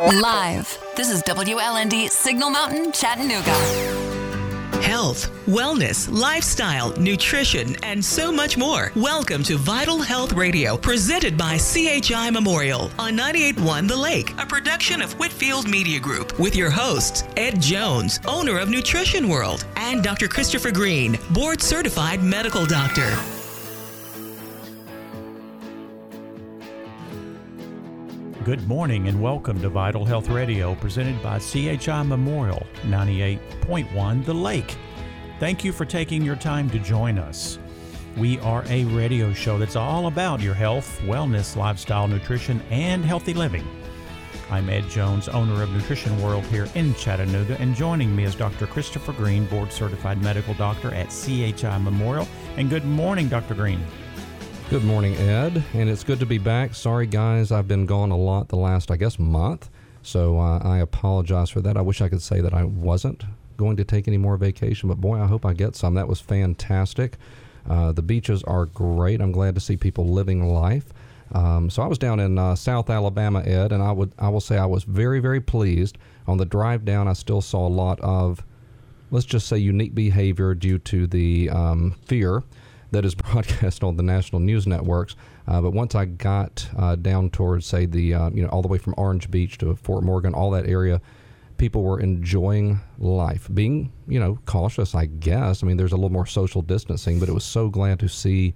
Live. This is WLND Signal Mountain, Chattanooga. Health, wellness, lifestyle, nutrition, and so much more. Welcome to Vital Health Radio, presented by CHI Memorial on 98.1 The Lake, a production of Whitfield Media Group, with your hosts, Ed Jones, owner of Nutrition World, and Dr. Christopher Green, board-certified medical doctor. Good morning and welcome to Vital Health Radio, presented by CHI Memorial, 98.1 The Lake. Thank you for taking your time to join us. We are a radio show that's all about your health, wellness, lifestyle, nutrition, and healthy living. I'm Ed Jones, owner of Nutrition World here in Chattanooga, and joining me is Dr. Christopher Green, board-certified medical doctor at CHI Memorial. And good morning, Dr. Green. Good morning, Ed, and it's good to be back. Sorry, guys, I've been gone a lot the last, month, so I apologize for that. I wish I could say that I wasn't going to take any more vacation, but boy, I hope I get some. That was fantastic. The beaches are great. I'm glad to see people living life. So I was down in South Alabama, Ed, and I will say I was very, very pleased. On the drive down, I still saw a lot of, let's just say, unique behavior due to the fear that is broadcast on the national news networks. But once I got down towards, say, the all the way from Orange Beach to Fort Morgan, all that area, people were enjoying life, being, cautious, I guess. I mean, there's a little more social distancing, but it was so glad to see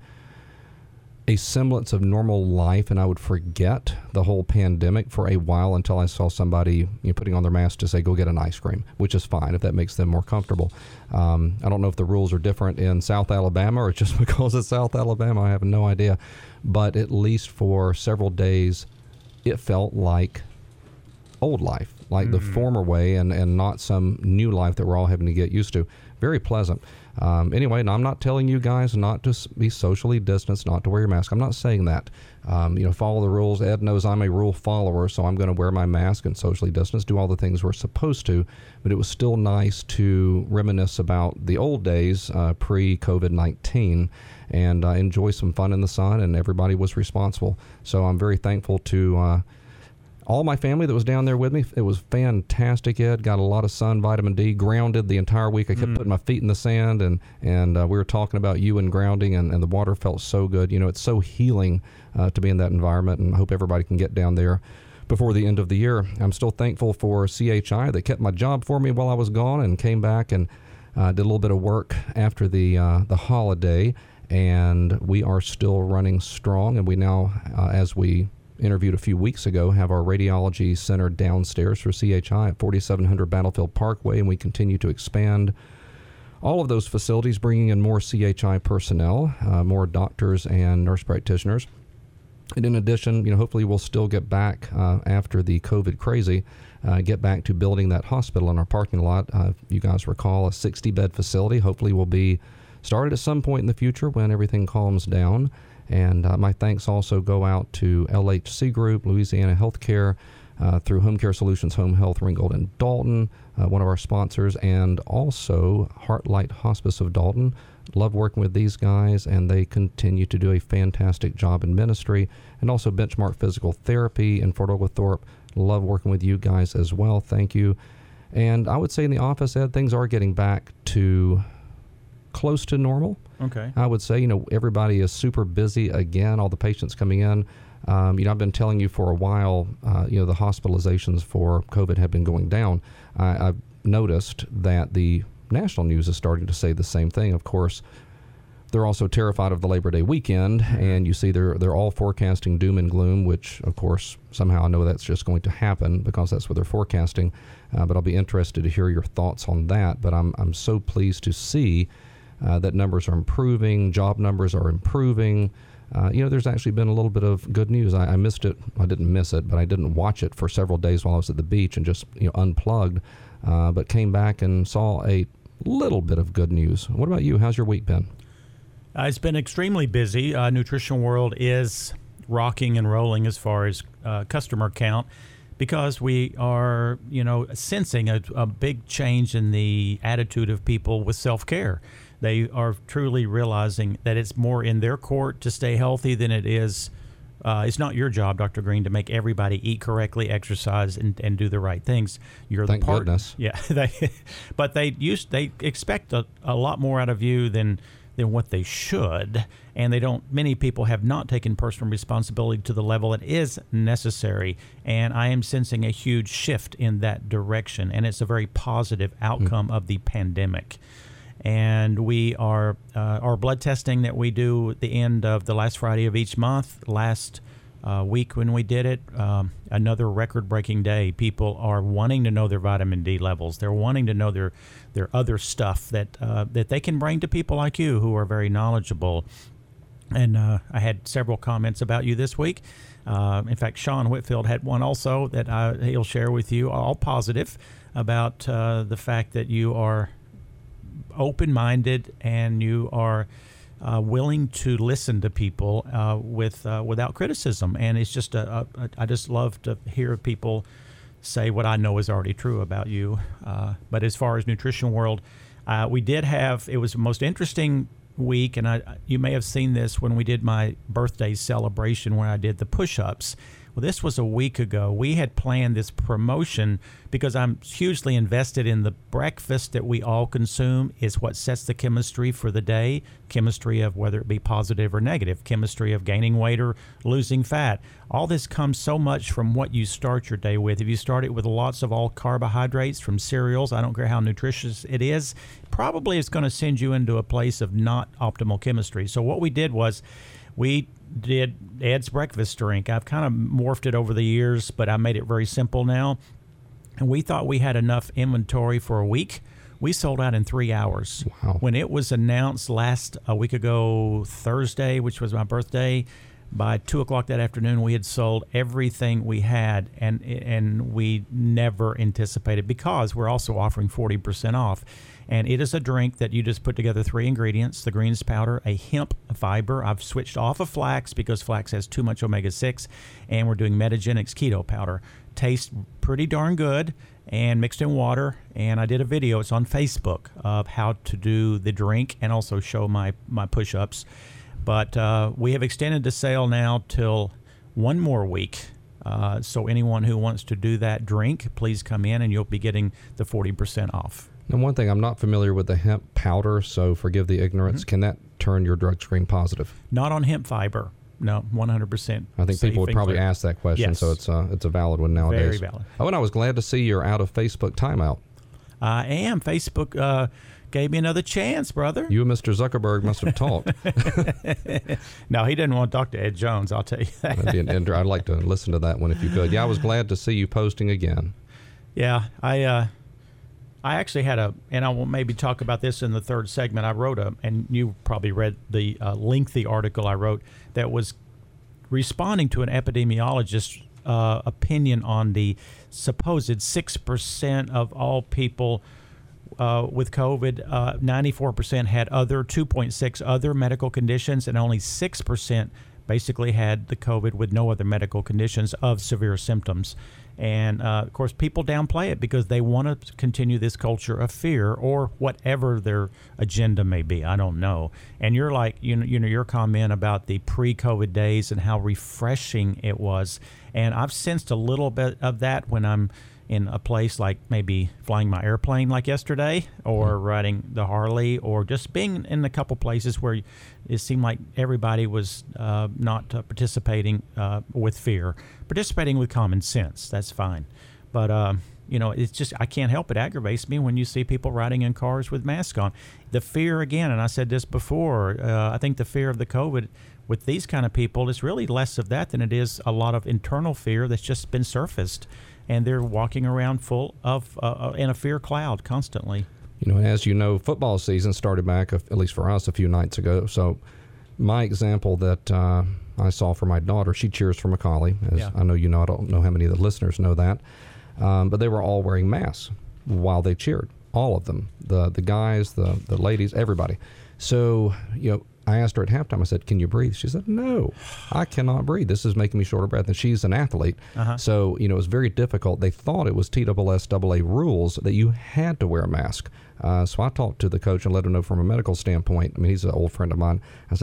a semblance of normal life, and I would forget the whole pandemic for a while until I saw somebody putting on their mask to say, go get an ice cream, which is fine if that makes them more comfortable. I don't know if the rules are different in South Alabama or just because it's South Alabama. I have no idea. But at least for several days, it felt like old life, like the former way, and not some new life that we're all having to get used to. Very pleasant. Anyway, and I'm not telling you guys not to be socially distanced, not to wear your mask. I'm not saying that. Follow the rules. Ed knows I'm a rule follower, so I'm going to wear my mask and socially distance, do all the things we're supposed to. But it was still nice to reminisce about the old days pre-COVID-19 and enjoy some fun in the sun, and everybody was responsible. So I'm very thankful to all my family that was down there with me. It was fantastic, Ed. Got a lot of sun, vitamin D, grounded the entire week. I kept putting my feet in the sand, and we were talking about you and grounding, and the water felt so good. It's so healing to be in that environment, and I hope everybody can get down there before the end of the year. I'm still thankful for CHI that kept my job for me while I was gone and came back and did a little bit of work after the holiday, and we are still running strong, and we now, as we interviewed a few weeks ago, have our radiology center downstairs for CHI at 4700 Battlefield Parkway, and we continue to expand all of those facilities, bringing in more CHI personnel, more doctors and nurse practitioners. And in addition, hopefully we'll still get back after the COVID crazy, get back to building that hospital in our parking lot. If you guys recall, a 60-bed facility hopefully will be started at some point in the future when everything calms down. And my thanks also go out to LHC Group, Louisiana Healthcare, through Home Care Solutions Home Health, Ringgold and Dalton, one of our sponsors, and also Heartlight Hospice of Dalton. Love working with these guys, and they continue to do a fantastic job in ministry. And also Benchmark Physical Therapy in Fort Oglethorpe. Love working with you guys as well. Thank you. And I would say in the office, Ed, things are getting back to close to normal. Okay. I would say, everybody is super busy again, all the patients coming in. I've been telling you for a while, the hospitalizations for COVID have been going down. I've noticed that the national news is starting to say the same thing. Of course, they're also terrified of the Labor Day weekend, and you see they're all forecasting doom and gloom, which, of course, somehow I know that's just going to happen because that's what they're forecasting. But I'll be interested to hear your thoughts on that. But I'm so pleased to see that numbers are improving, job numbers are improving. There's actually been a little bit of good news. I missed it. I didn't miss it, but I didn't watch it for several days while I was at the beach and just unplugged, but came back and saw a little bit of good news. What about you? How's your week been? It's been extremely busy. Nutrition World is rocking and rolling as far as customer count, because we are, sensing a big change in the attitude of people with self-care. They are truly realizing that it's more in their court to stay healthy than it is It's not your job, Dr. Green, to make everybody eat correctly, exercise, and do the right things. You're Thank the partner. goodness. Yeah, but they expect a lot more out of you than what they should, and they don't. Many people have not taken personal responsibility to the level that is necessary, and I am sensing a huge shift in that direction, and it's a very positive outcome of the pandemic. And we are our blood testing that we do at the end of the last Friday of each month. Last week when we did it, another record-breaking day. People are wanting to know their vitamin D levels. They're wanting to know their other stuff that they can bring to people like you who are very knowledgeable. And I had several comments about you this week. In fact, Sean Whitfield had one also that he'll share with you, all positive, about the fact that you are open-minded and you are willing to listen to people without criticism. And it's just I just love to hear people say what I know is already true about you. But as far as nutrition world, we did have, it was the most interesting week, and you may have seen this when we did my birthday celebration where I did the push-ups. Well, this was a week ago. We had planned this promotion because I'm hugely invested in the breakfast that we all consume is what sets the chemistry for the day, chemistry of whether it be positive or negative, chemistry of gaining weight or losing fat. All this comes so much from what you start your day with. If you start it with lots of all carbohydrates from cereals, I don't care how nutritious it is, probably it's going to send you into a place of not optimal chemistry. So what we did was we did Ed's breakfast drink. I've kind of morphed it over the years, but I made it very simple now. And we thought we had enough inventory for a week. We sold out in 3 hours. Wow. When it was announced a week ago, Thursday, which was my birthday, by 2 o'clock that afternoon, we had sold everything we had, and we never anticipated, because we're also offering 40% off. And it is a drink that you just put together 3 ingredients: the greens powder, a hemp fiber. I've switched off of flax because flax has too much omega-6, and we're doing Metagenics keto powder. Tastes pretty darn good, and mixed in water. And I did a video, it's on Facebook, of how to do the drink and also show my push-ups. But we have extended the sale now till one more week. So anyone who wants to do that drink, please come in and you'll be getting the 40% off. And one thing, I'm not familiar with the hemp powder, so forgive the ignorance. Mm-hmm. Can that turn your drug screen positive? Not on hemp fiber. No, 100%. I think people would probably ask that question, yes. So it's a valid one nowadays. Very valid. Oh, and I was glad to see you're out of Facebook timeout. I am. Facebook gave me another chance, brother. You and Mr. Zuckerberg must have talked. No, he didn't want to talk to Ed Jones, I'll tell you that. I'd like to listen to that one if you could. Yeah, I was glad to see you posting again. Yeah, I actually had and I will maybe talk about this in the third segment. I wrote and you probably read the lengthy article I wrote that was responding to an epidemiologist's opinion on the supposed 6% of all people with COVID. 94% had 2.6 other medical conditions, and only 6% basically had the COVID with no other medical conditions of severe symptoms. And, of course, people downplay it because they want to continue this culture of fear or whatever their agenda may be. I don't know. And you're like, you know, your comment about the pre-COVID days and how refreshing it was. And I've sensed a little bit of that when I'm in a place like maybe flying my airplane like yesterday, or riding the Harley, or just being in a couple places where it seemed like everybody was not participating with fear, participating with common sense. That's fine. But, you know, it's just, I can't help it. Aggravates me when you see people riding in cars with masks on. The fear, again, and I said this before, I think the fear of the COVID with these kind of people is really less of that than it is a lot of internal fear that's just been surfaced. And they're walking around full of in a fear cloud constantly. You know, and as you know, football season started back, at least for us, a few nights ago. So my example that I saw for my daughter, she cheers for Macaulay. As I know you know, I don't know how many of the listeners know that. But they were all wearing masks while they cheered. All of them. The guys, the ladies, everybody. So, you know, I asked her at halftime, I said, "Can you breathe?" She said, "No, I cannot breathe. This is making me short of breath." And she's an athlete. So, you know, it was very difficult. They thought it was TSSAA rules that you had to wear a mask. So I talked to the coach and let him know from a medical standpoint. I mean, he's an old friend of mine. I said,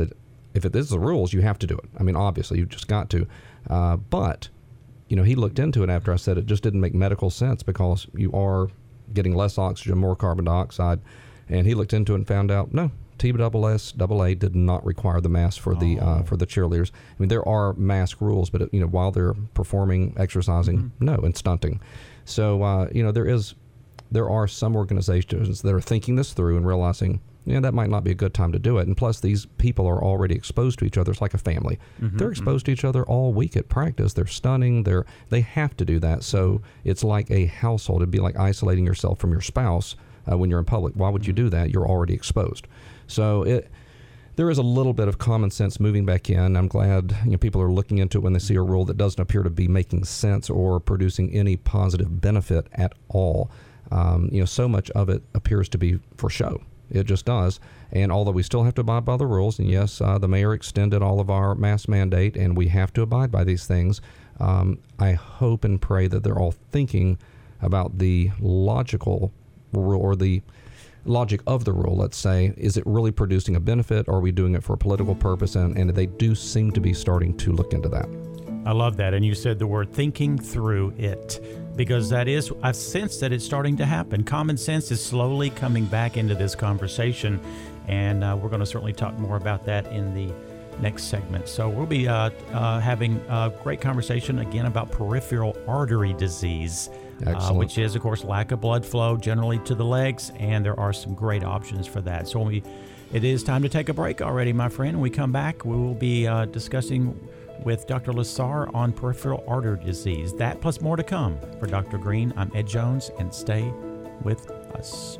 if it is the rules, you have to do it. I mean, obviously, you've just got to. But, he looked into it after I said it just didn't make medical sense because you are getting less oxygen, more carbon dioxide. And he looked into it and found out, no, TSSAA did not require the mask for the cheerleaders. I mean, there are mask rules, but while they're performing, exercising, no, and stunting. So there are some organizations that are thinking this through and realizing, that might not be a good time to do it. And plus, these people are already exposed to each other. It's like a family. They're exposed to each other all week at practice. They're stunning. They have to do that. So it's like a household. It'd be like isolating yourself from your spouse when you're in public. Why would you do that? You're already exposed. So there is a little bit of common sense moving back in. I'm glad people are looking into it when they see a rule that doesn't appear to be making sense or producing any positive benefit at all. So much of it appears to be for show. It just does. And although we still have to abide by the rules, and yes, the mayor extended all of our mask mandate, and we have to abide by these things, I hope and pray that they're all thinking about the logical rule or the logic of the rule, let's say. Is it really producing a benefit, or are we doing it for a political purpose? And they do seem to be starting to look into that. I love that. And you said the word thinking through it, because I've sensed that it's starting to happen. Common sense is slowly coming back into this conversation, and we're going to certainly talk more about that in the next segment. So we'll be having a great conversation again about peripheral artery disease, which is, of course, lack of blood flow generally to the legs, and there are some great options for that. So it is time to take a break already, my friend. When we come back, we will be discussing with Dr. Lessard on peripheral artery disease. That plus more to come. For Dr. Green, I'm Ed Jones, and stay with us.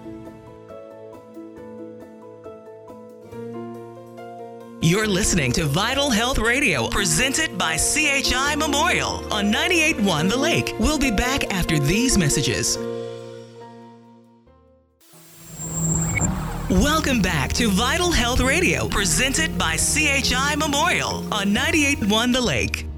You're listening to Vital Health Radio, presented by CHI Memorial on 98.1 The Lake. We'll be back after these messages. Welcome back to Vital Health Radio, presented by CHI Memorial on 98.1 The Lake.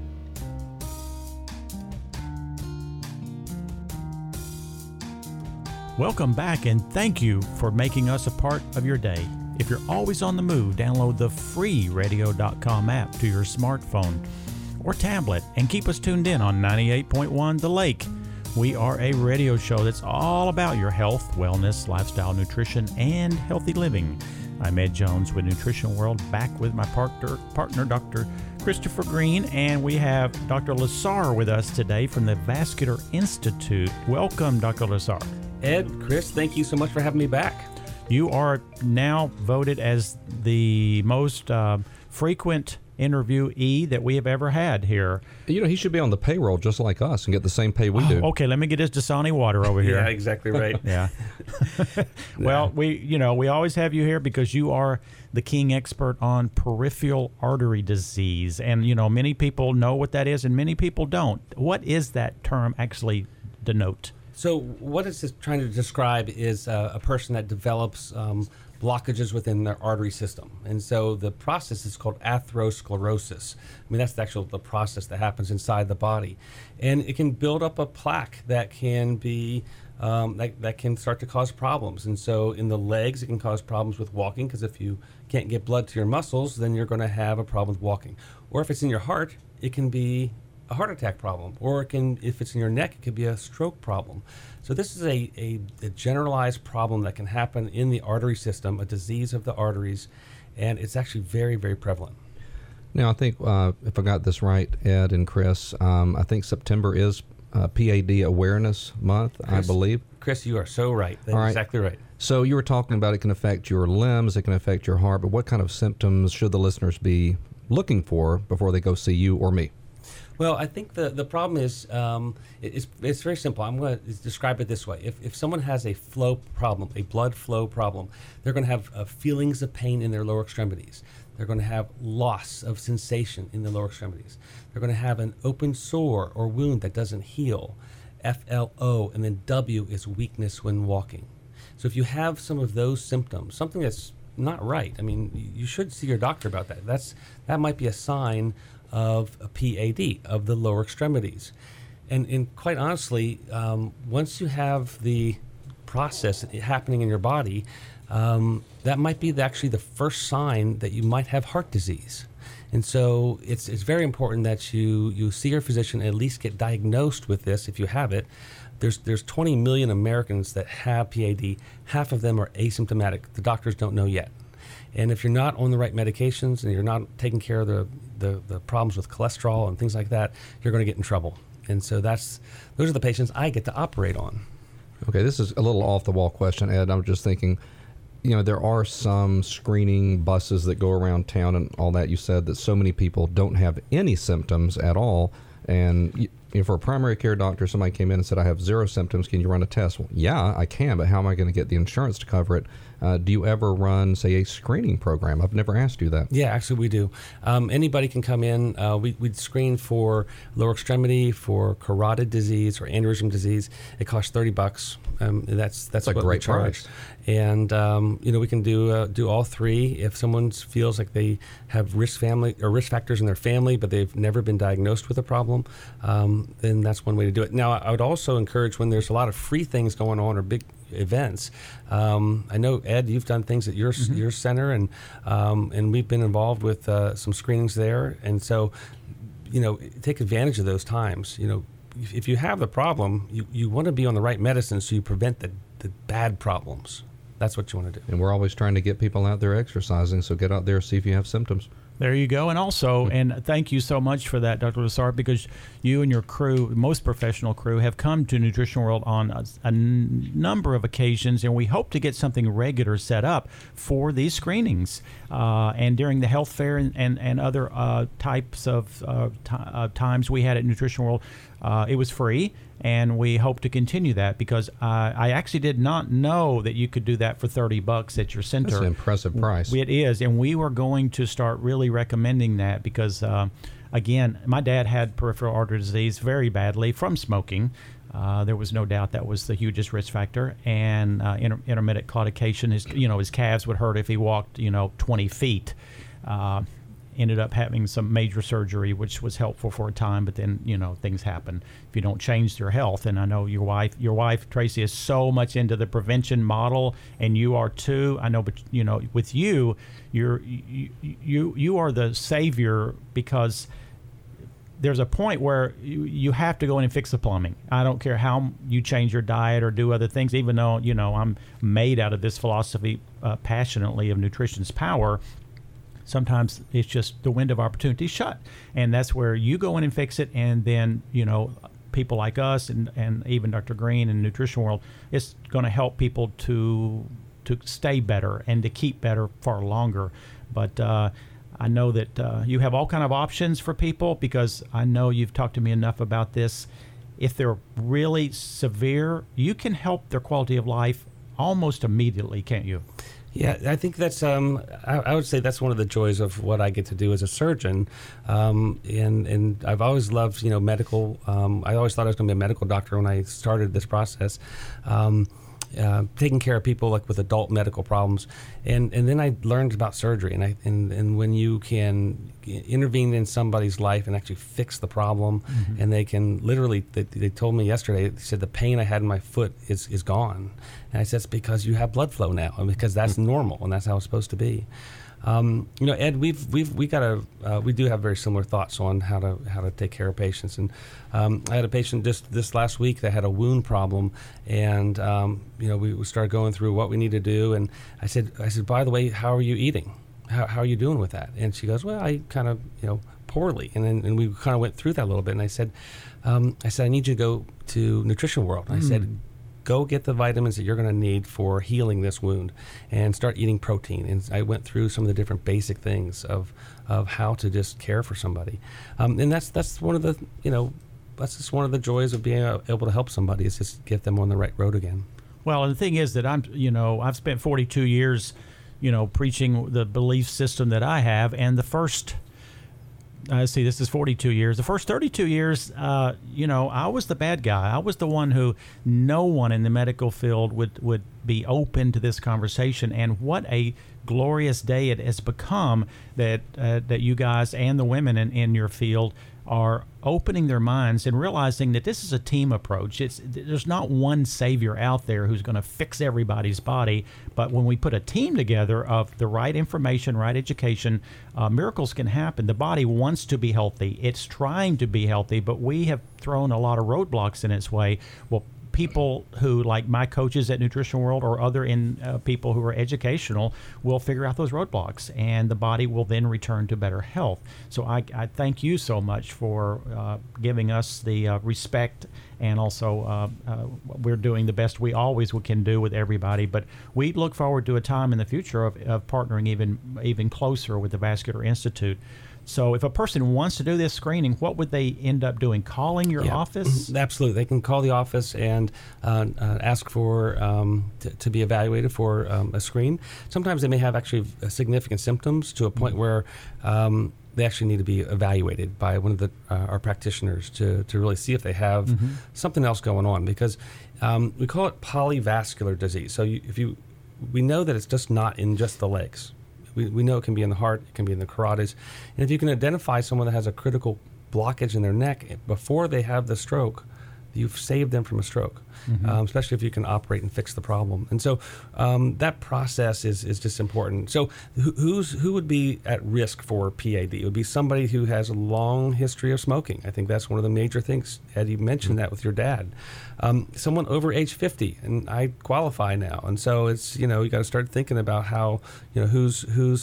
Welcome back, and thank you for making us a part of your day. If you're always on the move, download the free radio.com app to your smartphone or tablet and keep us tuned in on 98.1 The Lake. We are a radio show that's all about your health, wellness, lifestyle, nutrition, and healthy living. I'm Ed Jones with Nutrition World, back with my partner, Dr. Christopher Green, and we have Dr. Lessard with us today from the Vascular Institute. Welcome, Dr. Lessard. Ed, Chris, thank you so much for having me back. You are now voted as the most frequent interviewee that we have ever had here. He should be on the payroll just like us and get the same pay we do. Okay, let me get his Dasani water over here. Yeah, exactly right. Yeah. Well, we always have you here because you are the king expert on peripheral artery disease. And, many people know what that is and many people don't. What is that term actually denote? So what it's trying to describe is a person that develops blockages within their artery system. And so the process is called atherosclerosis. I mean, that's the process that happens inside the body. And it can build up a plaque that can be, that can start to cause problems. And so in the legs, it can cause problems with walking, because if you can't get blood to your muscles, then you're going to have a problem with walking. Or if it's in your heart, it can be a heart attack problem, or if it's in your neck, it could be a stroke problem. So this is a generalized problem that can happen in the artery system, a disease of the arteries, and it's actually very, very prevalent. Now, I think if I got this right, Ed and Chris, I think September is PAD Awareness Month, I believe. Chris, you are so right. That's exactly right. So you were talking about it can affect your limbs, it can affect your heart, but what kind of symptoms should the listeners be looking for before they go see you or me? Well, I think the problem is it's very simple. I'm going to describe it this way. If someone has a flow problem, a blood flow problem, they're going to have feelings of pain in their lower extremities. They're going to have loss of sensation in the lower extremities. They're going to have an open sore or wound that doesn't heal, FLO, and then W is weakness when walking. So if you have some of those symptoms, something that's not right, I mean, you should see your doctor about that. That might be a sign of a PAD, of the lower extremities. And quite honestly, once you have the process happening in your body, that might be actually the first sign that you might have heart disease. And so it's very important that you see your physician, at least get diagnosed with this if you have it. There's 20 million Americans that have PAD. Half of them are asymptomatic. The doctors don't know yet. And if you're not on the right medications and you're not taking care of the problems with cholesterol and things like that, you're going to get in trouble. And so those are the patients I get to operate on. Okay, this is a little off the wall question, Ed. I'm just thinking, there are some screening buses that go around town and all that. You said that so many people don't have any symptoms at all. And for a primary care doctor, somebody came in and said, I have 0 symptoms. Can you run a test? Well, yeah, I can, but how am I going to get the insurance to cover it? Do you ever run, say, a screening program? I've never asked you that. Yeah, actually we do. Anybody can come in. We'd screen for lower extremity, for carotid disease or aneurysm disease. It costs $30. That's a what great we charge. price. And we can do all three. If someone feels like they have risk factors in their family, but they've never been diagnosed with a problem, then that's one way to do it. Now, I would also encourage when there's a lot of free things going on or big events. I know, Ed, you've done things at your center, and we've been involved with some screenings there. And so, take advantage of those times. If you have the problem, you want to be on the right medicine so you prevent the bad problems. That's what you want to do. And we're always trying to get people out there exercising, so get out there, see if you have symptoms. There you go. And also, and thank you so much for that, Dr. Lessard, because you and your crew, most professional crew, have come to Nutrition World on a number of occasions, and we hope to get something regular set up for these screenings. And during the health fair and other types of times we had at Nutrition World, it was free. And we hope to continue that because I actually did not know that you could do that for $30 at your center. That's an impressive price. It is, and we were going to start really recommending that because, again, my dad had peripheral artery disease very badly from smoking. There was no doubt that was the hugest risk factor, and intermittent claudication. His calves would hurt if he walked 20 feet. Ended up having some major surgery, which was helpful for a time, but then things happen if you don't change your health. And I know your wife Tracy is so much into the prevention model, and you are too. I know, but with you are the savior because there's a point where you have to go in and fix the plumbing. I don't care how you change your diet or do other things, even though I'm made out of this philosophy passionately of nutrition's power. Sometimes it's just the window of opportunity shut, and that's where you go in and fix it. And then people like us and even Dr. Green and Nutrition World, it's going to help people to stay better and to keep better far longer. But I know that you have all kind of options for people because I know you've talked to me enough about this. If they're really severe, you can help their quality of life almost immediately, can't you? Yeah, I think that's, I would say that's one of the joys of what I get to do as a surgeon. And I've always loved, medical. I always thought I was going to be a medical doctor when I started this process. Taking care of people like with adult medical problems, and then I learned about surgery, and when you can intervene in somebody's life and actually fix the problem, and they can literally, they told me yesterday, they said the pain I had in my foot is gone, and I said it's because you have blood flow now, and because that's normal and that's how it's supposed to be. Ed, we do have very similar thoughts on how to take care of patients. And I had a patient just this last week that had a wound problem, and we started going through what we need to do. And I said, by the way, how are you eating? How are you doing with that? And she goes, well, I kind of poorly. And we kind of went through that a little bit. And I said, I need you to go to Nutrition World. And I said, go get the vitamins that you're going to need for healing this wound and start eating protein. And I went through some of the different basic things of how to just care for somebody. And that's one of the, that's just one of the joys of being able to help somebody is just get them on the right road again. Well, and the thing is that I've spent 42 years, preaching the belief system that I have. And the first, this is 42 years. The first 32 years, I was the bad guy. I was the one who no one in the medical field would be open to this conversation. And what a glorious day it has become that you guys and the women in your field are opening their minds and realizing that this is a team approach. There's not one savior out there who's going to fix everybody's body, but when we put a team together of the right information, right education, miracles can happen. The body wants to be healthy. It's trying to be healthy, but we have thrown a lot of roadblocks in its way. Well, people who, like my coaches at Nutrition World or other people who are educational, will figure out those roadblocks, and the body will then return to better health. So I thank you so much for giving us the respect, and also we're doing the best we always can do with everybody. But we look forward to a time in the future of partnering even closer with the Vascular Institute. So if a person wants to do this screening, what would they end up doing? Calling your office? Absolutely. They can call the office and ask for to be evaluated for a screen. Sometimes they may have actually significant symptoms to a point where they actually need to be evaluated by one of our practitioners to really see if they have something else going on, because we call it polyvascular disease. So we know that it's just not in just the legs. We know it can be in the heart, it can be in the carotids. And if you can identify someone that has a critical blockage in their neck before they have the stroke, you've saved them from a stroke, especially if you can operate and fix the problem. And so that process is just important. So who would be at risk for PAD? It would be somebody who has a long history of smoking. I think that's one of the major things. Eddie mentioned that with your dad. Someone over age 50, and I qualify now. And so it's, you got to start thinking about how, who's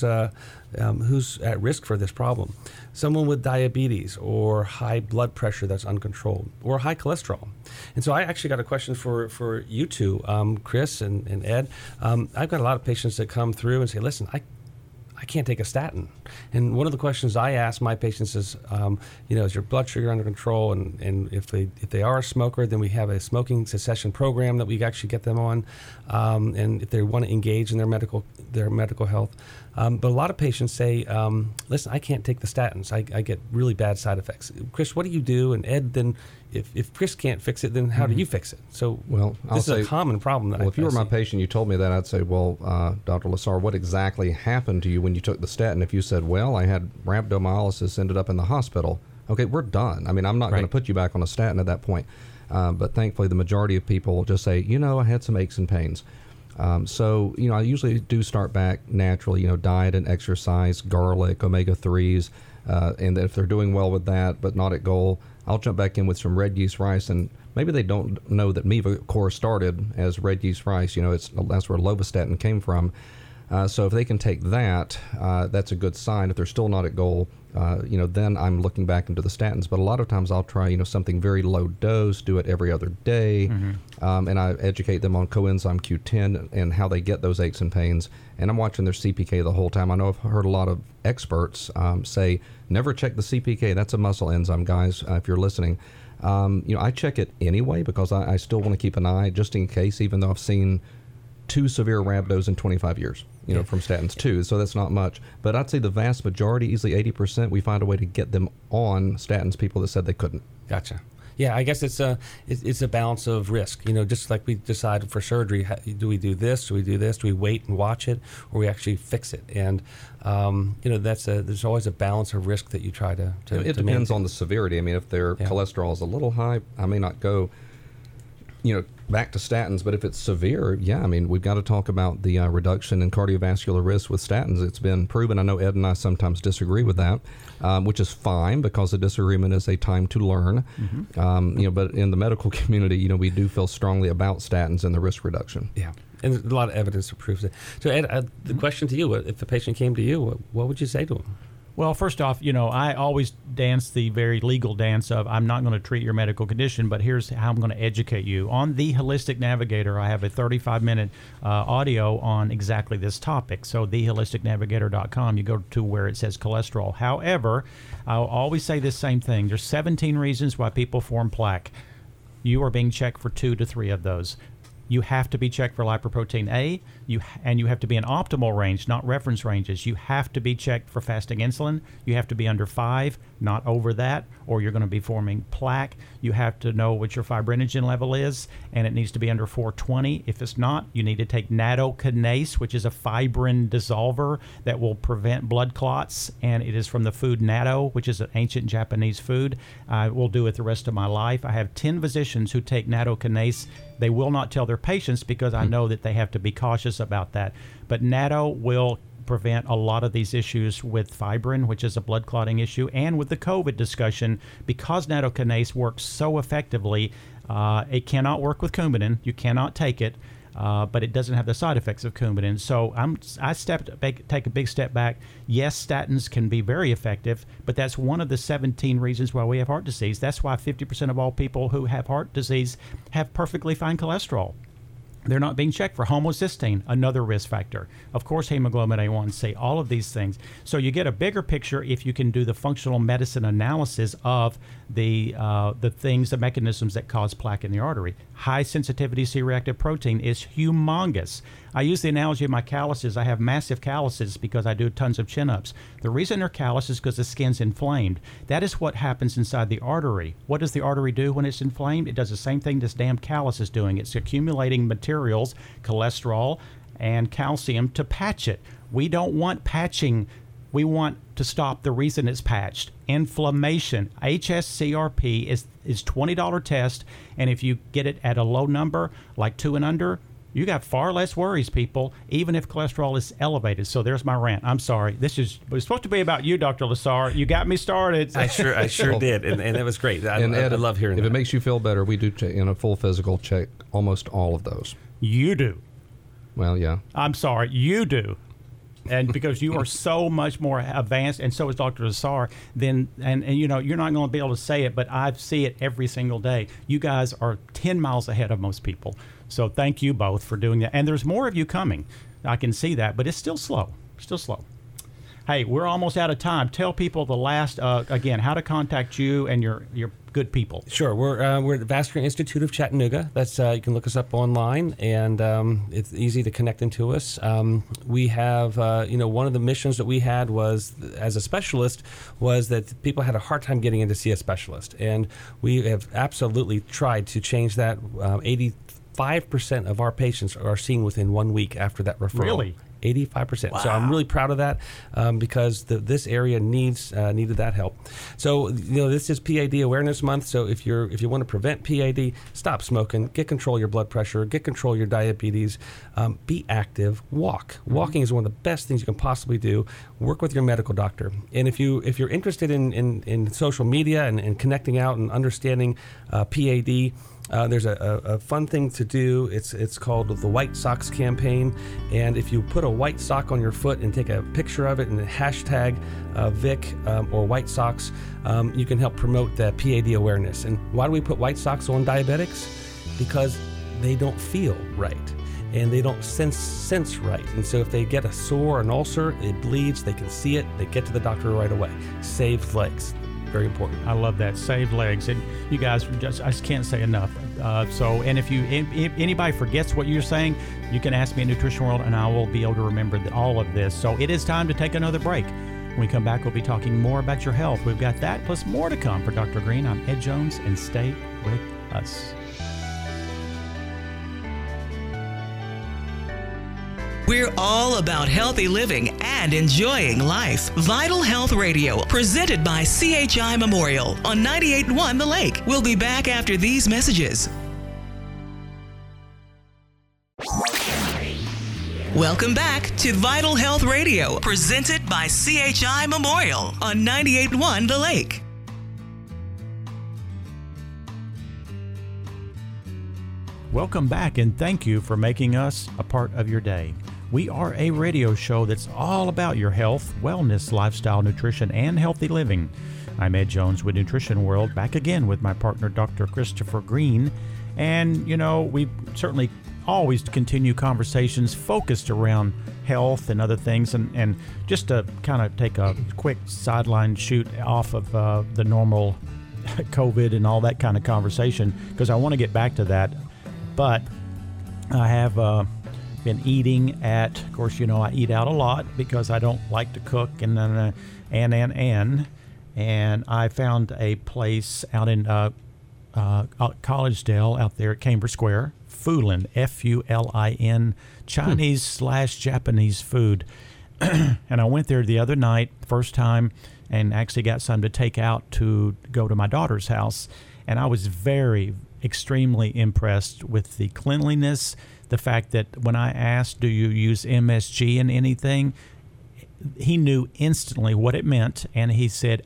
at risk for this problem. Someone with diabetes or high blood pressure that's uncontrolled, or high cholesterol. And so I actually got a question for you two, Chris and Ed. I've got a lot of patients that come through and say, listen, I can't take a statin. And one of the questions I ask my patients is, is your blood sugar under control? And if they are a smoker, then we have a smoking cessation program that we actually get them on. And if they want to engage in their medical health. But a lot of patients say, listen, I can't take the statins. I get really bad side effects. Chris, what do you do? And Ed, then if Chris can't fix it, then how do you fix it? So this is a common problem. If you were my patient, you told me that, I'd say, well, Dr. Lessard, what exactly happened to you when you took the statin? If you said, well, I had rhabdomyolysis, ended up in the hospital, okay, we're done. I mean, I'm not going to put you back on a statin at that point. But thankfully, the majority of people just say, I had some aches and pains. So I usually do start back naturally, diet and exercise, garlic, omega-3s, and if they're doing well with that, but not at goal, I'll jump back in with some red yeast rice. And maybe they don't know that Mevacor started as red yeast rice. That's where lovastatin came from. So if they can take that, that's a good sign. If they're still not at goal, then I'm looking back into the statins. But a lot of times I'll try, something very low dose, do it every other day, and I educate them on coenzyme Q10 and how they get those aches and pains. And I'm watching their CPK the whole time. I know I've heard a lot of experts say, never check the CPK. That's a muscle enzyme, guys, if you're listening. I check it anyway because I still want to keep an eye just in case, even though I've seen 2 severe rhabdos in 25 years, from statins too. So that's not much. But I'd say the vast majority, easily 80%, we find a way to get them on statins, people that said they couldn't. Gotcha. Yeah, I guess it's a balance of risk. Just like we decided for surgery, do we do this? Do we do this? Do we wait and watch it, or we actually fix it? And there's always a balance of risk that you try to. It depends on the severity. I mean, if their cholesterol is a little high, I may not go, back to statins. But if it's severe, we've got to talk about the reduction in cardiovascular risk with statins. It's been proven. I know Ed and I sometimes disagree with that, which is fine because the disagreement is a time to learn. But in the medical community, we do feel strongly about statins and the risk reduction. Yeah. And there's a lot of evidence that proves it. So Ed, the question to you, if the patient came to you, what would you say to him? Well, first off, I always dance the very legal dance of I'm not going to treat your medical condition, but here's how I'm going to educate you. On the Holistic Navigator, I have a 35-minute audio on exactly this topic. So theholisticnavigator.com, you go to where it says cholesterol. However, I'll always say this same thing. There's 17 reasons why people form plaque. You are being checked for 2 to 3 of those. You have to be checked for lipoprotein A, and you have to be in optimal range, not reference ranges. You have to be checked for fasting insulin. You have to be under 5, not over that, or you're going to be forming plaque. You have to know what your fibrinogen level is, and it needs to be under 420. If it's not, you need to take nattokinase, which is a fibrin dissolver that will prevent blood clots, and it is from the food natto, which is an ancient Japanese food. I will do it the rest of my life. I have 10 physicians who take nattokinase. They will not tell their patients because I know that they have to be cautious about that. But natto will prevent a lot of these issues with fibrin, which is a blood clotting issue, and with the COVID discussion. Because nattokinase works so effectively, it cannot work with Coumadin. You cannot take it. But it doesn't have the side effects of Coumadin. So take a big step back. Yes, statins can be very effective, but that's one of the 17 reasons why we have heart disease. That's why 50% of all people who have heart disease have perfectly fine cholesterol. They're not being checked for homocysteine, another risk factor. Of course, hemoglobin A1C, all of these things. So you get a bigger picture if you can do the functional medicine analysis of the things, the mechanisms that cause plaque in the artery. High sensitivity C-reactive protein is humongous. I use the analogy of my calluses. I have massive calluses because I do tons of chin-ups. The reason they're callous is because the skin's inflamed. That is what happens inside the artery. What does the artery do when it's inflamed? It does the same thing this damn callus is doing. It's accumulating materials, cholesterol, and calcium to patch it. We don't want patching. We want to stop the reason it's patched. Inflammation. HSCRP is $20 test, and if you get it at a low number, like 2 and under, you got far less worries, people, even if cholesterol is elevated. So there's my rant. I'm sorry. This is it was supposed to be about you, Dr. Lasar. You got me started. I sure did, and it was great. I love hearing that. If it makes you feel better, we do in a full physical check almost all of those. You do. Well, yeah. I'm sorry. You do. And because you are so much more advanced, and so is Dr. Lasar, then, and you know, you're not going to be able to say it, but I see it every single day. You guys are 10 miles ahead of most people. So thank you both for doing that. And there's more of you coming. I can see that, but it's still slow. Still slow. Hey, we're almost out of time. Tell people the last, again, how to contact you and your good people. Sure. We're at the Vascular Institute of Chattanooga. That's you can look us up online, and it's easy to connect into us. We have, one of the missions that we had was, as a specialist, was that people had a hard time getting in to see a specialist. And we have absolutely tried to change that. 85% of our patients are seen within 1 week after that referral. Really? 85%. Wow. So I'm really proud of that because this area needed that help. So this is PAD Awareness Month. So if you want to prevent PAD, stop smoking, get control of your blood pressure, get control of your diabetes, be active, walk. Walking is one of the best things you can possibly do. Work with your medical doctor. And if you're interested in social media and connecting out and understanding PAD. There's a fun thing to do. It's called the White Socks Campaign, and if you put a white sock on your foot and take a picture of it and hashtag Vic or White Socks, you can help promote the PAD awareness. And why do we put white socks on diabetics? Because they don't feel right and they don't sense right. And so if they get a sore or an ulcer, it bleeds, they can see it, they get to the doctor right away. Save legs. Very important. I love that. Save legs. And you guys, I just can't say enough. And if anybody forgets what you're saying, you can ask me at Nutrition World, and I will be able to remember all of this. So it is time to take another break. When we come back, we'll be talking more about your health. We've got that plus more to come. For Dr. Green, I'm Ed Jones, and stay with us. We're all about healthy living and enjoying life. Vital Health Radio, presented by CHI Memorial on 98.1 The Lake. We'll be back after these messages. Welcome back to Vital Health Radio, presented by CHI Memorial on 98.1 The Lake. Welcome back, and thank you for making us a part of your day. We are a radio show that's all about your health, wellness, lifestyle, nutrition, and healthy living. I'm Ed Jones with Nutrition World, back again with my partner, Dr. Christopher Green. And, we certainly always continue conversations focused around health and other things. And just to kind of take a quick sideline shoot off of the normal COVID and all that kind of conversation, because I want to get back to that. But I have been eating at, of course, you know, I eat out a lot because I don't like to cook, and I found a place out in Collegedale out there at Cambridge Square, Fulin, Fulin, Chinese/Japanese food. And I went there the other night, first time, and actually got some to take out to go to my daughter's house. And I was extremely impressed with the cleanliness, the fact that when I asked, do you use MSG in anything, he knew instantly what it meant, and he said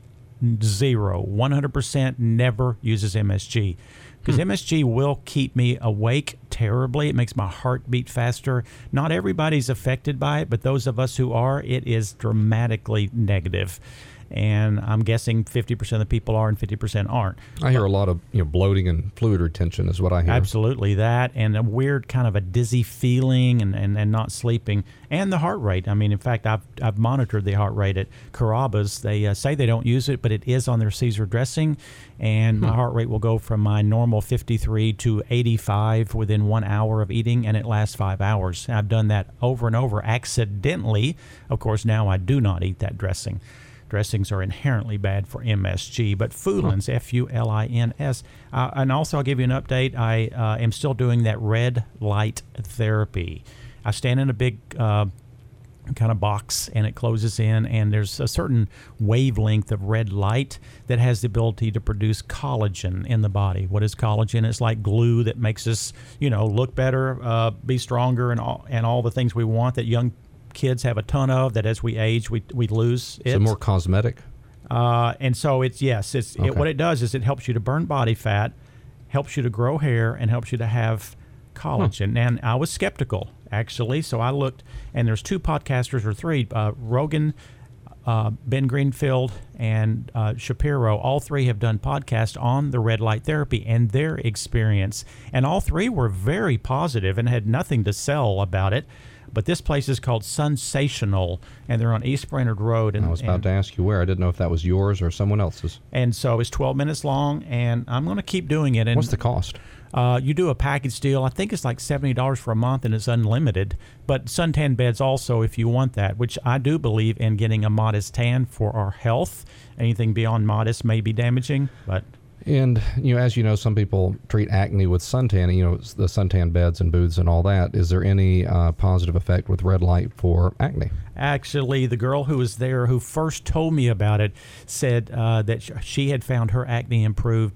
100% never uses MSG. Because MSG will keep me awake terribly. It makes my heart beat faster. Not everybody's affected by it, but those of us who are, it is dramatically negative. And I'm guessing 50% of the people are and 50% aren't. I hear a lot of bloating and fluid retention is what I hear. Absolutely, that, and a weird kind of a dizzy feeling and not sleeping, and the heart rate. I mean, in fact, I've monitored the heart rate at Carrabba's. They say they don't use it, but it is on their Caesar dressing, and my heart rate will go from my normal 53 to 85 within 1 hour of eating, and it lasts 5 hours. I've done that over and over accidentally. Of course, now I do not eat that dressing. Dressings are inherently bad for MSG, but Fulin's, Fulins. And also, I'll give you an update. I am still doing that red light therapy. I stand in a big kind of box, and it closes in, and there's a certain wavelength of red light that has the ability to produce collagen in the body. What is collagen? It's like glue that makes us, look better, be stronger, and all the things we want that young kids have a ton of, that as we age we lose it. So more cosmetic? And so it's what it does is it helps you to burn body fat, helps you to grow hair, and helps you to have collagen. And I was skeptical, actually, so I looked, and there's 2 podcasters or 3, Rogan, Ben Greenfield, and Shapiro. All 3 have done podcasts on the red light therapy and their experience, and all 3 were very positive and had nothing to sell about it. But this place is called Sensational, and they're on East Brainerd Road. And I was about to ask you where. I didn't know if that was yours or someone else's. And so it's 12 minutes long, and I'm going to keep doing it. And what's the cost? You do a package deal. I think it's like $70 for a month, and it's unlimited. But suntan beds also, if you want that, which I do believe in getting a modest tan for our health. Anything beyond modest may be damaging, but... And, as you know, some people treat acne with suntan, the suntan beds and booths and all that. Is there any positive effect with red light for acne? Actually, the girl who was there who first told me about it said that she had found her acne improved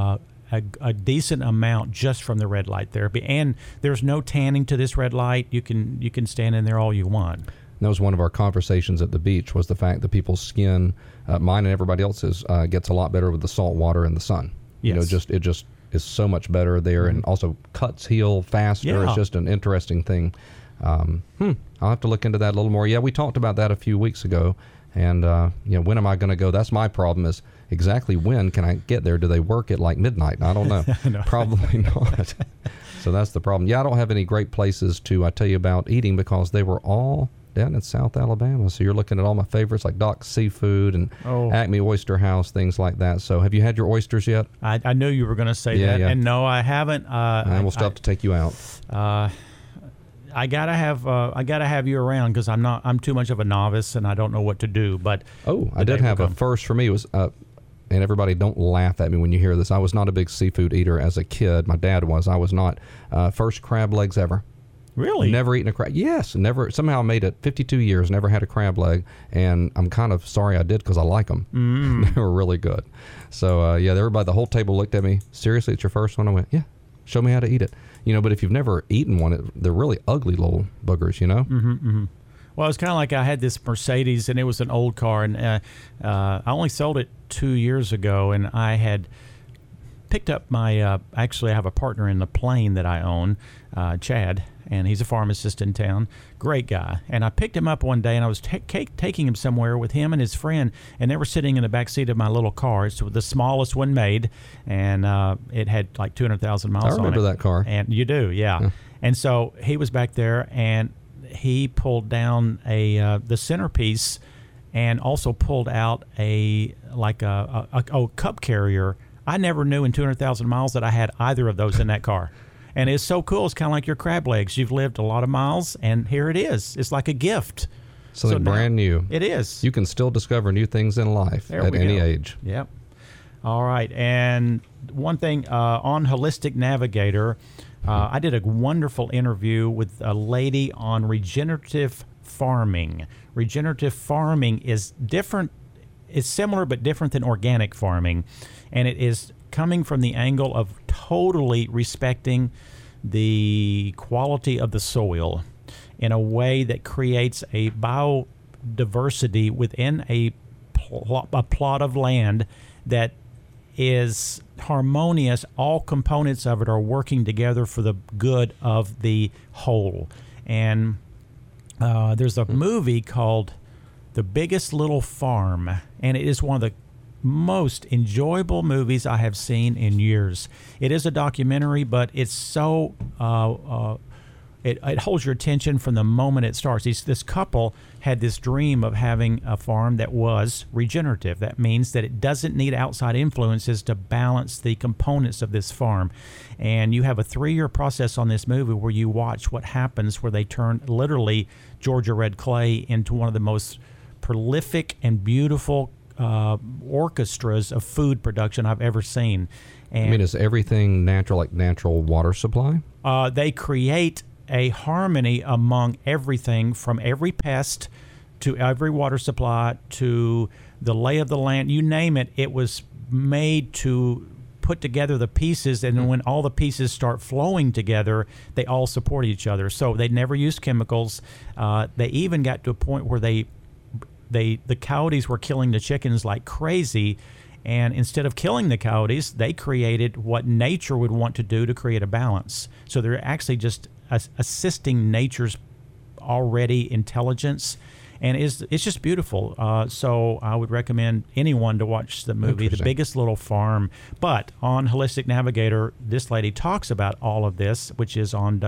a decent amount just from the red light therapy. And there's no tanning to this red light. You can stand in there all you want. That was one of our conversations at the beach, was the fact that people's skin, mine and everybody else's, gets a lot better with the salt water and the sun. Yes. It just is so much better there, and also cuts heal faster. Yeah. It's just an interesting thing. I'll have to look into that a little more. Yeah, we talked about that a few weeks ago, and when am I going to go? That's my problem, is exactly when can I get there? Do they work at like midnight? I don't know. No. Probably not. So that's the problem. Yeah, I don't have any great places to tell you about eating, because they were all down in South Alabama. So you're looking at all my favorites like Doc's Seafood and Acme Oyster House, things like that. So have you had your oysters yet? I knew you were going to say that. Yeah. And no, I haven't. And we'll still have to take you out. I gotta have you around, because I'm too much of a novice and I don't know what to do. But I did have a first for me. It was and everybody don't laugh at me when you hear this. I was not a big seafood eater as a kid. My dad was. I was not. First crab legs ever. Really? Never eaten a crab. Yes, never. Somehow I made it 52 years, never had a crab leg, and I'm kind of sorry I did, because I like them. They were really good. So, everybody, the whole table looked at me, seriously, it's your first one? I went, yeah, show me how to eat it. But if you've never eaten one, they're really ugly little boogers, Well, it's kind of like I had this Mercedes, and it was an old car, and I only sold it 2 years ago, and I had picked up my, actually I have a partner in the plane that I own, Chad, and he's a pharmacist in town. Great guy. And I picked him up one day, and I was taking him somewhere with him and his friend, and they were sitting in the back seat of my little car. It's the smallest one made, and it had like 200,000 miles on it. I remember that car. And you do, yeah. And so he was back there, and he pulled down the centerpiece, and also pulled out a cup carrier. I never knew in 200,000 miles that I had either of those in that car. And it's so cool. It's kind of like your crab legs. You've lived a lot of miles, and here it is. It's like a gift. Something brand new. It is. You can still discover new things in life at any age. Yep. All right. And one thing on Holistic Navigator, I did a wonderful interview with a lady on regenerative farming. Regenerative farming is different. It's similar but different than organic farming. And it is coming from the angle of totally respecting the quality of the soil in a way that creates a biodiversity within a plot of land that is harmonious. All components of it are working together for the good of the whole. And there's a movie called The Biggest Little Farm, and it is one of the most enjoyable movies I have seen in years. It is a documentary, but it's so it holds your attention from the moment it starts. This couple had this dream of having a farm that was regenerative. That means that it doesn't need outside influences to balance the components of this farm. And you have a 3-year process on this movie where you watch what happens, where they turn literally Georgia red clay into one of the most prolific and beautiful orchestras of food production I've ever seen. And I mean, is everything natural, like natural water supply? They create a harmony among everything, from every pest to every water supply to the lay of the land. You name it, it was made to put together the pieces, and when all the pieces start flowing together, they all support each other. So they never used chemicals. They even got to a point where the coyotes were killing the chickens like crazy, and instead of killing the coyotes, they created what nature would want to do to create a balance. So they're actually just assisting nature's already intelligence, and it's just beautiful. So I would recommend anyone to watch the movie The Biggest Little Farm. But on Holistic Navigator, this lady talks about all of this, which is on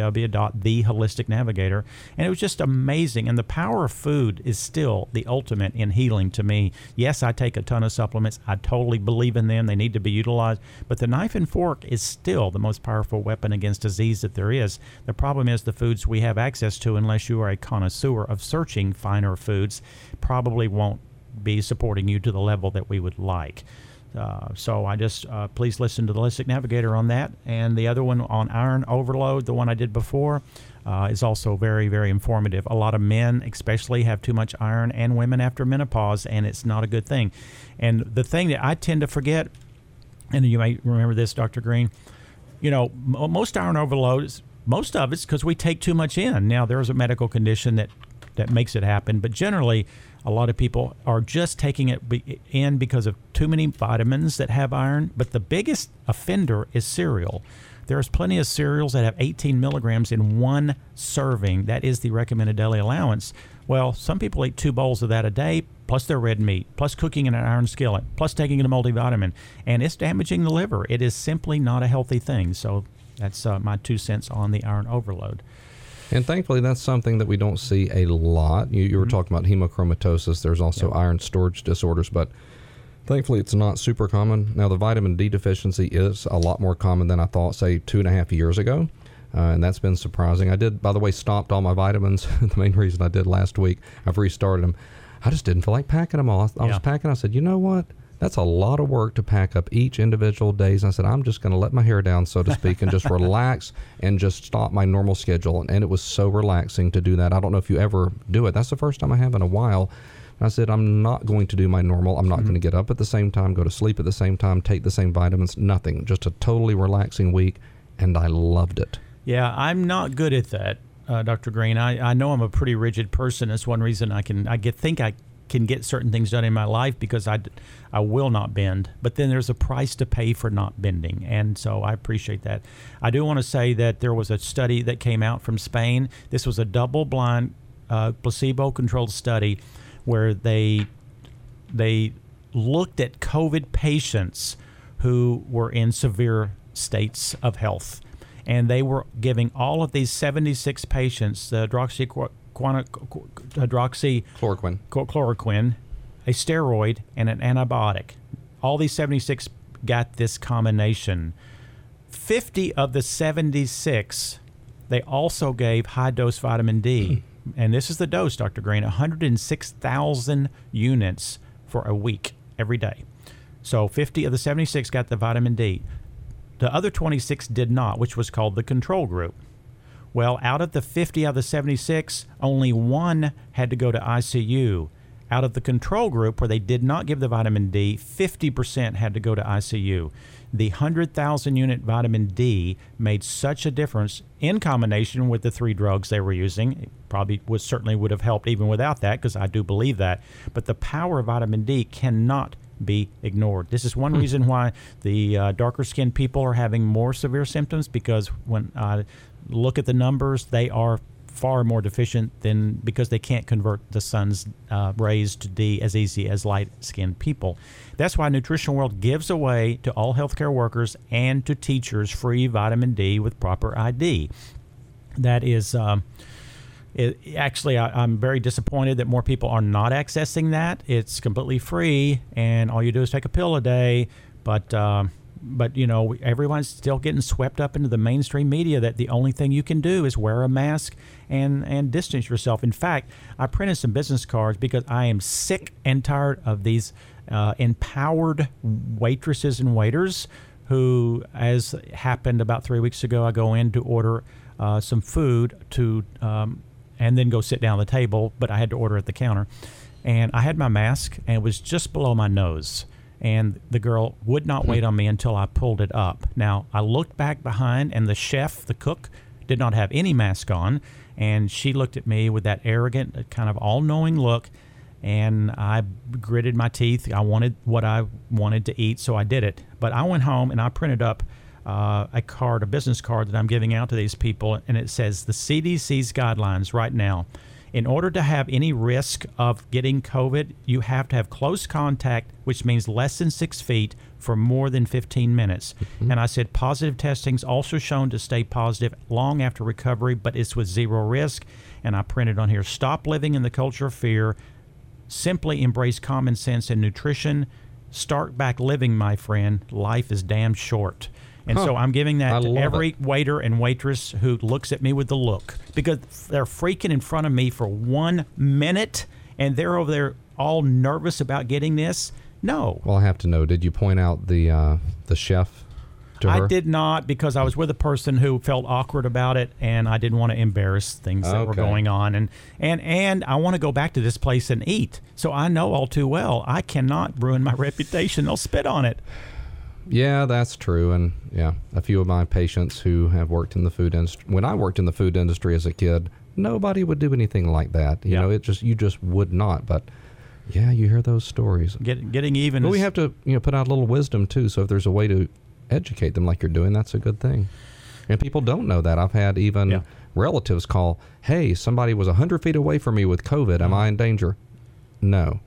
www.theholisticnavigator, and it was just amazing. And the power of food is still the ultimate in healing to me. Yes, I take a ton of supplements. I totally believe in them. They need to be utilized. But the knife and fork is still the most powerful weapon against disease that there is. The problem is the foods we have access to, unless you are a connoisseur of searching finer foods, probably won't be supporting you to the level that we would like. So I just please listen to the Holistic Navigator on that. And the other one on iron overload, the one I did before, is also very, very informative. A lot of men especially have too much iron, and women after menopause, and it's not a good thing. And the thing that I tend to forget, and you may remember this, Dr. Green, you know, most iron overload, most of it's because we take too much in. Now, there's a medical condition that makes it happen, but generally a lot of people are just taking it in because of too many vitamins that have iron. But the biggest offender is cereal. There's plenty of cereals that have 18 milligrams in one serving. That is the recommended daily allowance. Well, some people eat 2 bowls of that a day, plus their red meat, plus cooking in an iron skillet, plus taking a multivitamin, and it's damaging the liver. It is simply not a healthy thing. So that's my 2 cents on the iron overload. And thankfully, that's something that we don't see a lot. You were talking about hemochromatosis. There's also iron storage disorders, but thankfully, it's not super common. Now, the vitamin D deficiency is a lot more common than I thought, say, 2.5 years ago, and that's been surprising. I did, by the way, stopped all my vitamins. The main reason I did last week, I've restarted them. I just didn't feel like packing them all. I was packing. I said, you know what? That's a lot of work to pack up each individual days. And I said, I'm just going to let my hair down, so to speak, and just relax and just stop my normal schedule. And it was so relaxing to do that. I don't know if you ever do it. That's the first time I have in a while. And I said, I'm not going to do my normal. I'm not going to get up at the same time, go to sleep at the same time, take the same vitamins, nothing. Just a totally relaxing week, and I loved it. Yeah, I'm not good at that, Dr. Green. I know I'm a pretty rigid person. That's one reason I can get certain things done in my life, because I will not bend. But then there's a price to pay for not bending, and so I appreciate that. I do want to say that there was a study that came out from Spain. This was a double-blind, placebo-controlled study where they looked at COVID patients who were in severe states of health, and they were giving all of these 76 patients the hydroxychloroquine, a steroid, and an antibiotic. All these 76 got this combination. 50 of the 76, they also gave high-dose vitamin D. And this is the dose, Dr. Green, 106,000 units for a week, every day. So 50 of the 76 got the vitamin D. The other 26 did not, which was called the control group. Well, out of the 50 of the 76, only one had to go to ICU. Out of the control group, where they did not give the vitamin D, 50% had to go to ICU. The 100,000 unit vitamin D made such a difference in combination with the 3 drugs they were using. It probably certainly would have helped even without that, because I do believe that. But the power of vitamin D cannot be ignored. This is one reason why the darker skinned people are having more severe symptoms, because when I look at the numbers, they are far more deficient because they can't convert the sun's rays to D as easy as light-skinned people. That's why Nutrition World gives away to all healthcare workers and to teachers free vitamin D with proper ID. That is, I'm very disappointed that more people are not accessing that. It's completely free, and all you do is take a pill a day, but everyone's still getting swept up into the mainstream media that the only thing you can do is wear a mask and distance yourself. In fact, I printed some business cards because I am sick and tired of these empowered waitresses and waiters who, as happened about 3 weeks ago, I go in to order some food and then go sit down at the table, but I had to order at the counter. And I had my mask, and it was just below my nose. And the girl would not wait on me until I pulled it up. Now, I looked back behind, and the chef, the cook, did not have any mask on. And she looked at me with that arrogant, kind of all-knowing look. And I gritted my teeth. I wanted what I wanted to eat, so I did it. But I went home, and I printed up a business card that I'm giving out to these people. And it says the CDC's guidelines right now. In order to have any risk of getting COVID, you have to have close contact, which means less than 6 feet, for more than 15 minutes. Mm-hmm. And I said positive testing's also shown to stay positive long after recovery, but it's with zero risk. And I printed on here, stop living in the culture of fear. Simply embrace common sense and nutrition. Start back living, my friend. Life is damn short. And so I'm giving that to every waiter and waitress who looks at me with the look, because they're freaking in front of me for 1 minute, and they're over there all nervous about getting this. No. Well, I have to know, did you point out the chef to her? I did not, because I was with a person who felt awkward about it, and I didn't want to embarrass things that were going on. And I want to go back to this place and eat. So I know all too well I cannot ruin my reputation. They'll spit on it. Yeah, that's true. And yeah, a few of my patients who have worked in the food industry, when I worked in the food industry as a kid, nobody would do anything like that. You know, you just would not. But yeah, you hear those stories. Getting even. But we have to, put out a little wisdom too. So if there's a way to educate them like you're doing, that's a good thing. And people don't know that. I've had even relatives call, hey, somebody was 100 feet away from me with COVID. Am I in danger? No.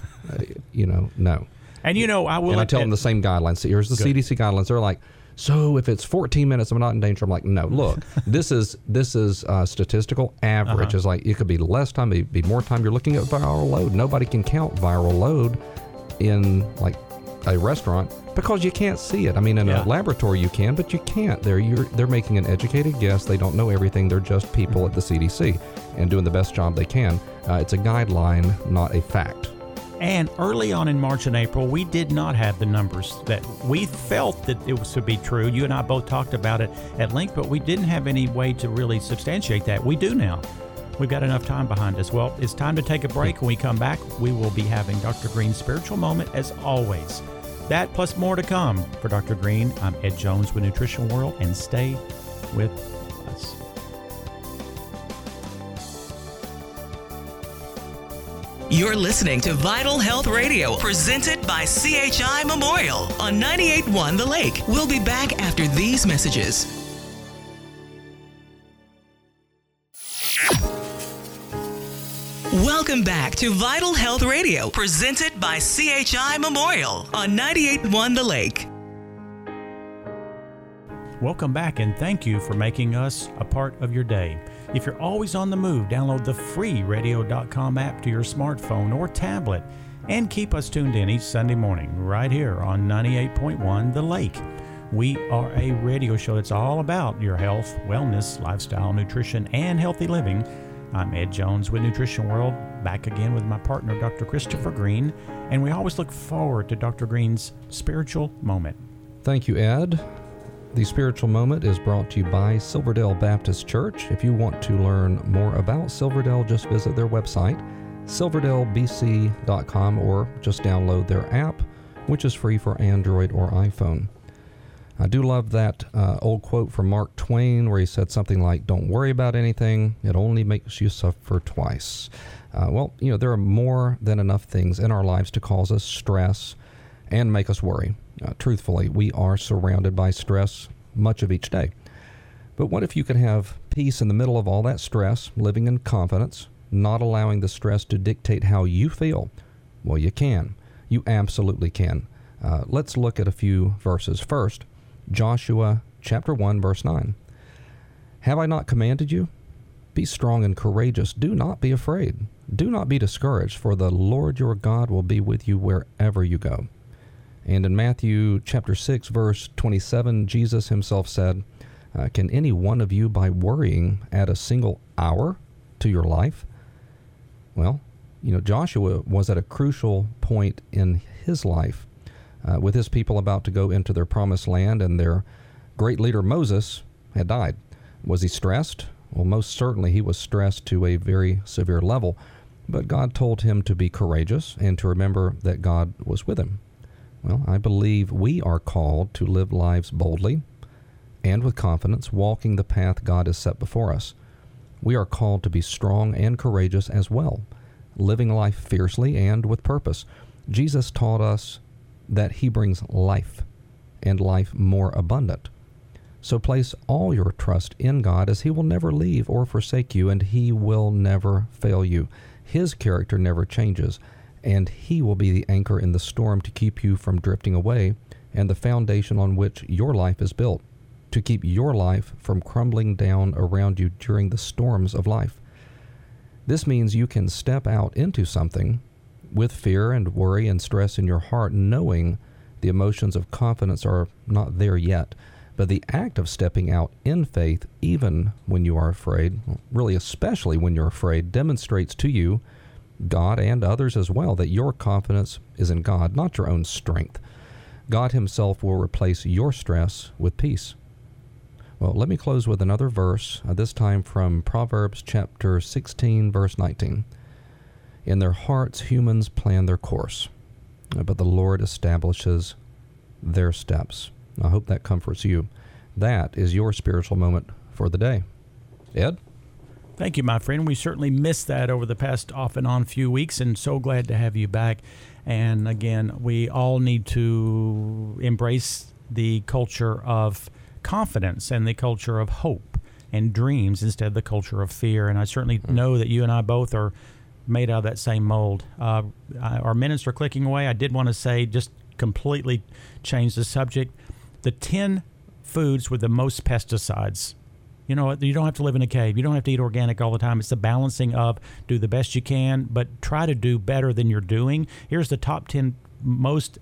No. And I will. And I tell them the same guidelines. So here's the CDC guidelines. They're like, so if it's 14 minutes, I'm not in danger. I'm like, no, look, this is statistical average. It's like, it could be less time, it could be more time. You're looking at viral load. Nobody can count viral load in like a restaurant because you can't see it. I mean, in a laboratory you can, but you can't. They're making an educated guess. They don't know everything. They're just people at the CDC and doing the best job they can. It's a guideline, not a fact. And early on in March and April, we did not have the numbers that we felt that it was to be true. You and I both talked about it at length, but we didn't have any way to really substantiate that. We do now. We've got enough time behind us. Well, it's time to take a break. When we come back, we will be having Dr. Green's Spiritual Moment as always. That plus more to come. For Dr. Green, I'm Ed Jones with Nutrition World, and stay with us. You're listening to Vital Health Radio, presented by CHI Memorial on 98.1 The Lake. We'll be back after these messages. Welcome back to Vital Health Radio, presented by CHI Memorial on 98.1 The Lake. Welcome back, and thank you for making us a part of your day. If you're always on the move, download the free radio.com app to your smartphone or tablet and keep us tuned in each Sunday morning right here on 98.1 The Lake. We are a radio show that's all about your health, wellness, lifestyle, nutrition, and healthy living. I'm Ed Jones with Nutrition World, back again with my partner, Dr. Christopher Green, and we always look forward to Dr. Green's Spiritual Moment. Thank you, Ed. The Spiritual Moment is brought to you by Silverdale Baptist Church. If you want to learn more about Silverdale, just visit their website, silverdalebc.com, or just download their app, which is free for Android or iPhone. I do love that old quote from Mark Twain where he said something like, "Don't worry about anything. It only makes you suffer twice." There are more than enough things in our lives to cause us stress and make us worry. Truthfully, we are surrounded by stress much of each day. But what if you could have peace in the middle of all that stress, living in confidence, not allowing the stress to dictate how you feel? Well, you can. You absolutely can. Let's look at a few verses. First, Joshua chapter 1, verse 9. "Have I not commanded you? Be strong and courageous. Do not be afraid. Do not be discouraged, for the Lord your God will be with you wherever you go." And in Matthew chapter 6, verse 27, Jesus himself said, "Can any one of you, by worrying, add a single hour to your life?" Well, Joshua was at a crucial point in his life with his people about to go into their promised land, and their great leader Moses had died. Was he stressed? Well, most certainly he was stressed to a very severe level, but God told him to be courageous and to remember that God was with him. Well, I believe we are called to live lives boldly and with confidence, walking the path God has set before us. We are called to be strong and courageous as well, living life fiercely and with purpose. Jesus taught us that he brings life, and life more abundant. So place all your trust in God, as he will never leave or forsake you, and he will never fail you. His character never changes, and he will be the anchor in the storm to keep you from drifting away, and the foundation on which your life is built, to keep your life from crumbling down around you during the storms of life. This means you can step out into something with fear and worry and stress in your heart, knowing the emotions of confidence are not there yet. But the act of stepping out in faith, even when you are afraid, really especially when you're afraid, demonstrates to you, God and others as well, that your confidence is in God, not your own strength. God himself will replace your stress with peace. Well, let me close with another verse, this time from Proverbs chapter 16, verse 19. "In their hearts humans plan their course, but the Lord establishes their steps." I hope that comforts you. That is your spiritual moment for the day. Ed? Thank you, my friend. We certainly missed that over the past off and on few weeks, and so glad to have you back. And again, we all need to embrace the culture of confidence and the culture of hope and dreams instead of the culture of fear. And I certainly know that you and I both are made out of that same mold. Our minutes are clicking away. I did want to say, just completely change the subject, the 10 foods with the most pesticides. You know, you don't have to live in a cave. You don't have to eat organic all the time. It's the balancing of do the best you can, but try to do better than you're doing. Here's the top 10 most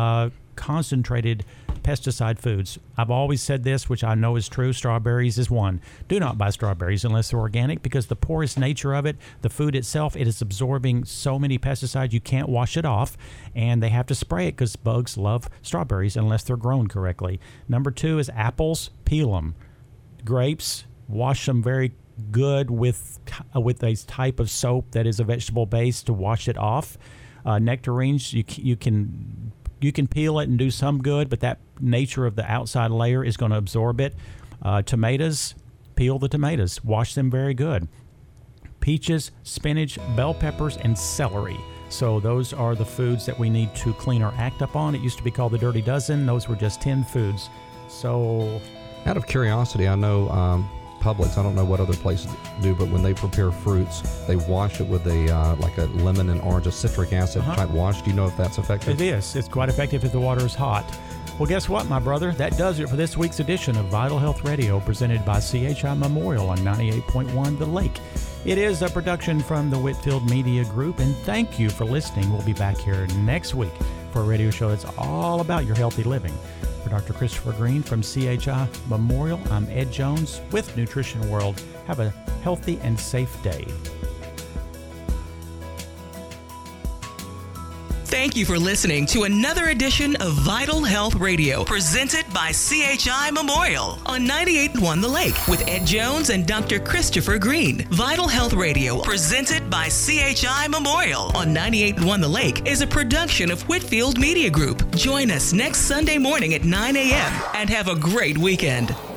concentrated pesticide foods. I've always said this, which I know is true. Strawberries is one. Do not buy strawberries unless they're organic, because the porous nature of it, the food itself, it is absorbing so many pesticides you can't wash it off, and they have to spray it because bugs love strawberries unless they're grown correctly. Number 2 is apples. Peel them. Grapes, wash them very good with a type of soap that is a vegetable base to wash it off. Nectarines, you can peel it and do some good, but that nature of the outside layer is going to absorb it. Tomatoes, peel the tomatoes, wash them very good. Peaches, spinach, bell peppers, and celery. So those are the foods that we need to clean our act up on. It used to be called the Dirty Dozen. Those were just 10 foods. So, out of curiosity, I know Publix, I don't know what other places do, but when they prepare fruits, they wash it with like a lemon and orange, a citric acid type wash. Do you know if that's effective? It is. It's quite effective if the water is hot. Well, guess what, my brother? That does it for this week's edition of Vital Health Radio, presented by CHI Memorial on 98.1 The Lake. It is a production from the Whitfield Media Group, and thank you for listening. We'll be back here next week for a radio show that's all about your healthy living. For Dr. Christopher Green from CHI Memorial, I'm Ed Jones with Nutrition World. Have a healthy and safe day. Thank you for listening to another edition of Vital Health Radio, presented by CHI Memorial on 98.1 The Lake with Ed Jones and Dr. Christopher Green. Vital Health Radio, presented by CHI Memorial on 98.1 The Lake, is a production of Whitfield Media Group. Join us next Sunday morning at 9 a.m. and have a great weekend.